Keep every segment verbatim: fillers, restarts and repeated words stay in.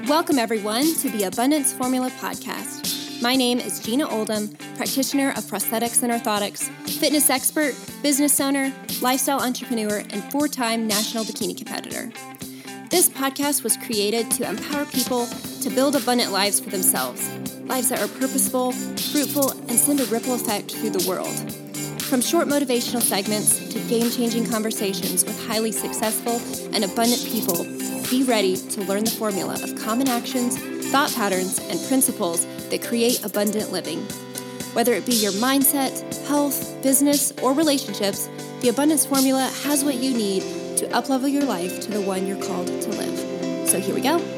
Welcome, everyone, to the Abundance Formula podcast. My name is Gina Oldham, practitioner of prosthetics and orthotics, fitness expert, business owner, lifestyle entrepreneur, and four-time national bikini competitor. This podcast was created to empower people to build abundant lives for themselves, lives that are purposeful, fruitful, and send a ripple effect through the world. From short motivational segments to game-changing conversations with highly successful and abundant people, be ready to learn the formula of common actions, thought patterns, and principles that create abundant living. Whether it be your mindset, health, business, or relationships, the Abundance Formula has what you need to uplevel your life to the one you're called to live. So here we go.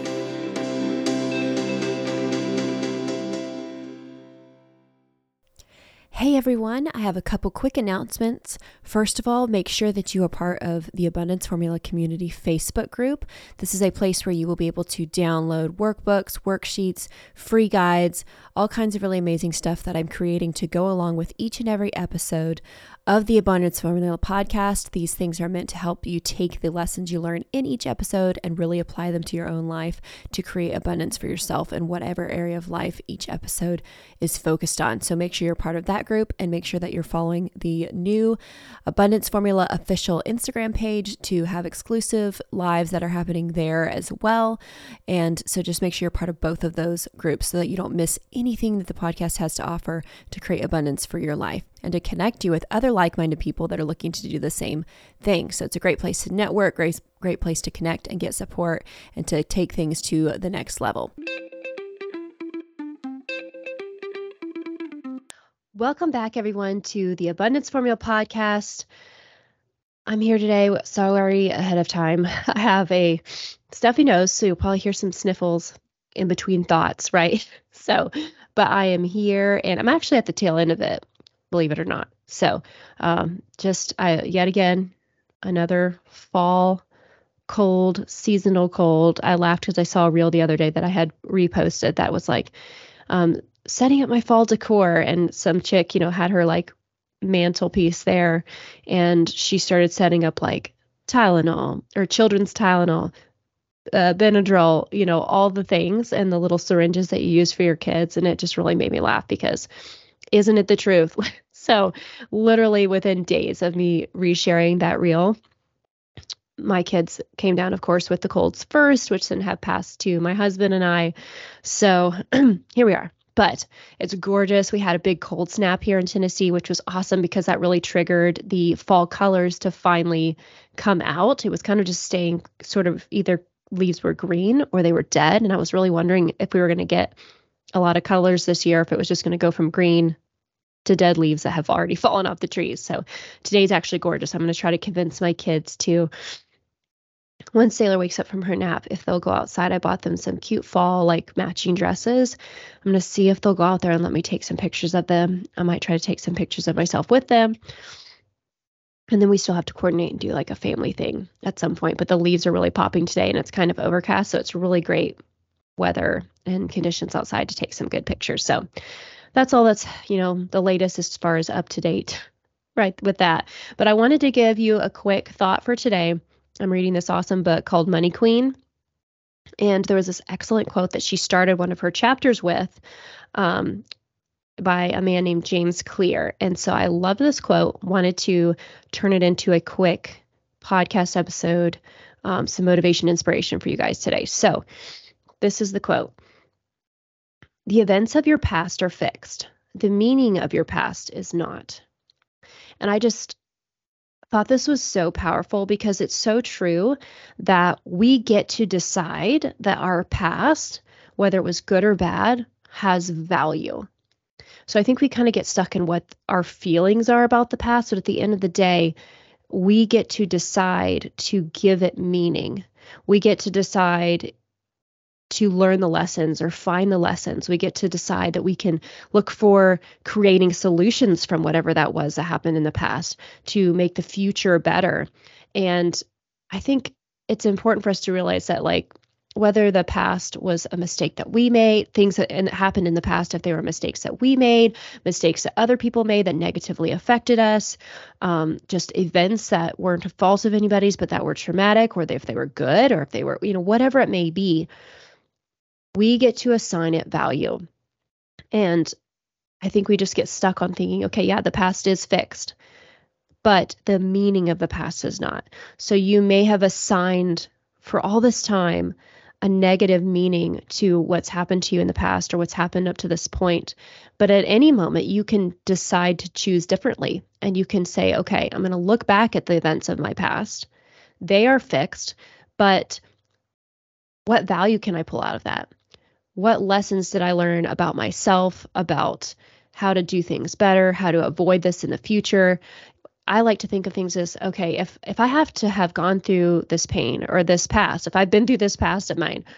Hey everyone, I have a couple quick announcements. First of all, make sure that you are part of the Abundance Formula Community Facebook group. This is a place where you will be able to download workbooks, worksheets, free guides, all kinds of really amazing stuff that I'm creating to go along with each and every episode of the Abundance Formula podcast. These things are meant to help you take the lessons you learn in each episode and really apply them to your own life to create abundance for yourself in whatever area of life each episode is focused on. So make sure you're part of that group and make sure that you're following the new Abundance Formula official Instagram page to have exclusive lives that are happening there as well. And so just make sure you're part of both of those groups so that you don't miss anything that the podcast has to offer to create abundance for your life and to connect you with other like-minded people that are looking to do the same thing. So it's a great place to network, great, great place to connect and get support and to take things to the next level. Welcome back, everyone, to the Abundance Formula podcast. I'm here today. Sorry ahead of time. I have a stuffy nose, so you'll probably hear some sniffles in between thoughts, right? So, but I am here and I'm actually at the tail end of it, believe it or not. So um, just I, yet again, another fall cold, seasonal cold. I laughed because I saw a reel the other day that I had reposted that was like, um, setting up my fall decor, and some chick, you know, had her like mantelpiece there and she started setting up like Tylenol or children's Tylenol, uh, Benadryl, you know, all the things and the little syringes that you use for your kids. And it just really made me laugh because isn't it the truth? So literally within days of me resharing that reel, my kids came down, of course, with the colds first, which then have passed to my husband and I. So here we are. But it's gorgeous. We had a big cold snap here in Tennessee, which was awesome because that really triggered the fall colors to finally come out. It was kind of just staying sort of either leaves were green or they were dead. And I was really wondering if we were going to get a lot of colors this year, if it was just going to go from green to dead leaves that have already fallen off the trees. So today's actually gorgeous. I'm going to try to convince my kids to, when Sailor wakes up from her nap, if they'll go outside. I bought them some cute fall like matching dresses. I'm going to see if they'll go out there and let me take some pictures of them. I might try to take some pictures of myself with them. And then we still have to coordinate and do like a family thing at some point. But the leaves are really popping today and it's kind of overcast. So it's really great weather and conditions outside to take some good pictures. So that's all that's, you know, the latest as far as up to date, right, with that. But I wanted to give you a quick thought for today. I'm reading this awesome book called Money Queen. And there was this excellent quote that she started one of her chapters with um, by a man named James Clear. And so I love this quote, wanted to turn it into a quick podcast episode, um, some motivation, inspiration for you guys today. So this is the quote. The events of your past are fixed. The meaning of your past is not. And I just thought this was so powerful because it's so true that we get to decide that our past, whether it was good or bad, has value. So I think we kind of get stuck in what our feelings are about the past, but at the end of the day, we get to decide to give it meaning. We get to decide to learn the lessons or find the lessons. We get to decide that we can look for creating solutions from whatever that was that happened in the past to make the future better. And I think it's important for us to realize that, like, whether the past was a mistake that we made, things that and happened in the past, if they were mistakes that we made, mistakes that other people made that negatively affected us, um, just events that weren't a fault of anybody's, but that were traumatic, or if they were good, or if they were, you know, whatever it may be, we get to assign it value. And I think we just get stuck on thinking, okay, yeah, the past is fixed, but the meaning of the past is not. So you may have assigned for all this time a negative meaning to what's happened to you in the past or what's happened up to this point. But at any moment, you can decide to choose differently. And you can say, okay, I'm going to look back at the events of my past. They are fixed, but what value can I pull out of that? What lessons did I learn about myself, about how to do things better, how to avoid this in the future? I like to think of things as, okay, if if I have to have gone through this pain or this past, if I've been through this past of mine,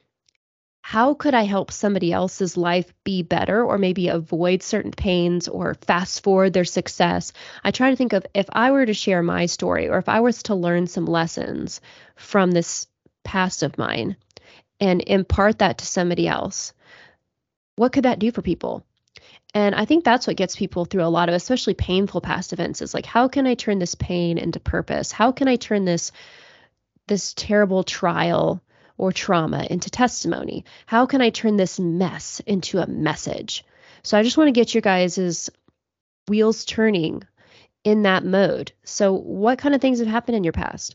how could I help somebody else's life be better, or maybe avoid certain pains or fast forward their success? I try to think of, if I were to share my story, or if I was to learn some lessons from this past of mine and impart that to somebody else, what could that do for people? And I think that's what gets people through a lot of, especially painful past events, is like, how can I turn this pain into purpose? How can I turn this this terrible trial or trauma into testimony? How can I turn this mess into a message? So I just want to get your guys' wheels turning in that mode. So what kind of things have happened in your past?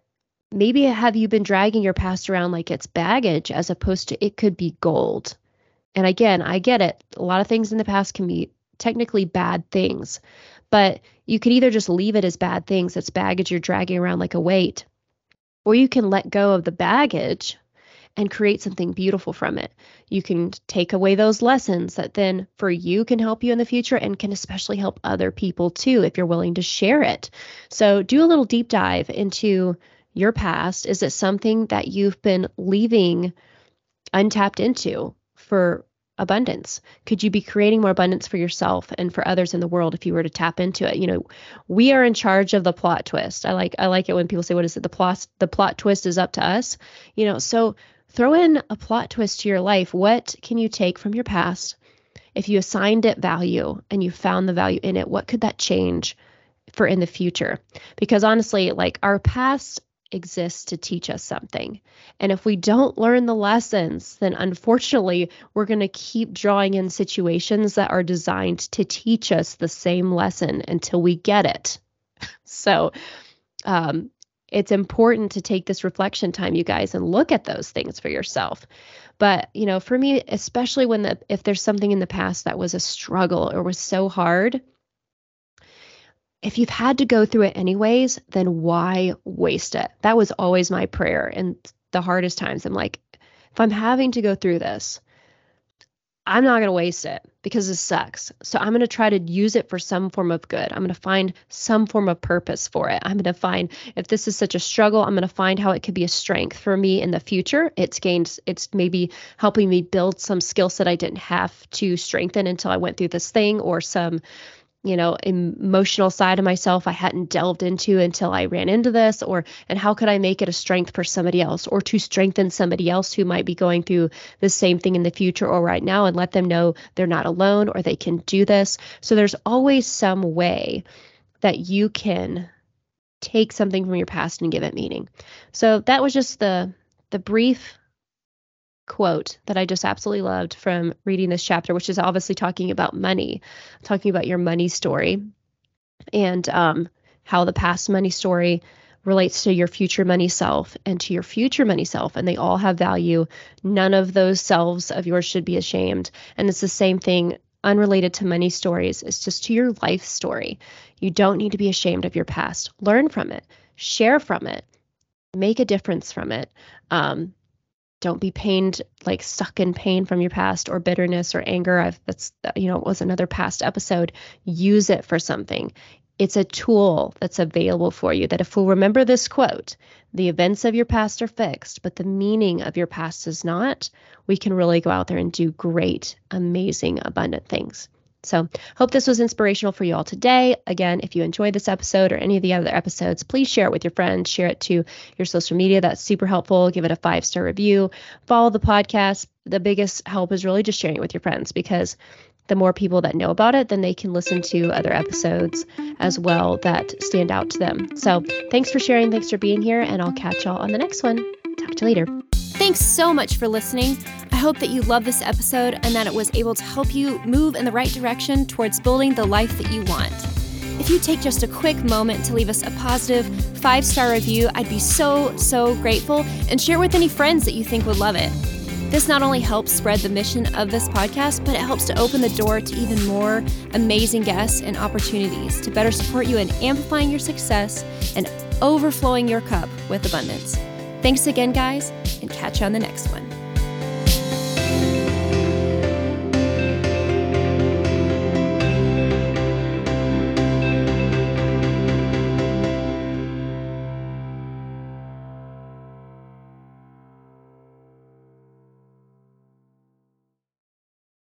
Maybe have you been dragging your past around like it's baggage, as opposed to it could be gold? And again, I get it. A lot of things in the past can be technically bad things, but you could either just leave it as bad things, that's baggage you're dragging around like a weight, or you can let go of the baggage and create something beautiful from it. You can take away those lessons that then for you can help you in the future, and can especially help other people too, if you're willing to share it. So do a little deep dive into your past. Is it something that you've been leaving untapped into for abundance? Could you be creating more abundance for yourself and for others in the world if you were to tap into it? You know, we are in charge of the plot twist. I like I like it when people say, what is it? The plot the plot twist is up to us. You know, so throw in a plot twist to your life. What can you take from your past? If you assigned it value and you found the value in it, what could that change for in the future? Because honestly, like, our past exists to teach us something. And if we don't learn the lessons, then unfortunately, we're going to keep drawing in situations that are designed to teach us the same lesson until we get it. So um, it's important to take this reflection time, you guys, and look at those things for yourself. But, you know, for me, especially when the, if there's something in the past that was a struggle or was so hard, if you've had to go through it anyways, then why waste it? That was always my prayer in the hardest times. I'm like, if I'm having to go through this, I'm not going to waste it, because this sucks. So I'm going to try to use it for some form of good. I'm going to find some form of purpose for it. I'm going to find, if this is such a struggle, I'm going to find how it could be a strength for me in the future. It's gained, it's maybe helping me build some skill set I didn't have to strengthen until I went through this thing, or some, you know, emotional side of myself I hadn't delved into until I ran into this, or, and how could I make it a strength for somebody else, or to strengthen somebody else who might be going through the same thing in the future or right now, and let them know they're not alone, or they can do this. So there's always some way that you can take something from your past and give it meaning. So that was just the the brief quote that I just absolutely loved from reading this chapter, which is obviously talking about money, talking about your money story, and um, how the past money story relates to your future money self and to your future money self. And they all have value. None of those selves of yours should be ashamed. And it's the same thing unrelated to money stories. It's just to your life story. You don't need to be ashamed of your past. Learn from it, share from it, make a difference from it. Um, Don't be pained, like stuck in pain from your past, or bitterness or anger. I've, that's, you know, it was another past episode. Use it for something. It's a tool that's available for you, that if we'll remember this quote, the events of your past are fixed, but the meaning of your past is not, we can really go out there and do great, amazing, abundant things. So hope this was inspirational for you all today. Again, if you enjoyed this episode or any of the other episodes, please share it with your friends, share it to your social media. That's super helpful. Give it a five-star review. Follow the podcast. The biggest help is really just sharing it with your friends, because the more people that know about it, then they can listen to other episodes as well that stand out to them. So thanks for sharing. Thanks for being here. And I'll catch y'all on the next one. Talk to you later. Thanks so much for listening. I hope that you love this episode and that it was able to help you move in the right direction towards building the life that you want. If you take just a quick moment to leave us a positive five-star review, I'd be so, so grateful, and share with any friends that you think would love it. This not only helps spread the mission of this podcast, but it helps to open the door to even more amazing guests and opportunities to better support you in amplifying your success and overflowing your cup with abundance. Thanks again, guys, and catch you on the next one.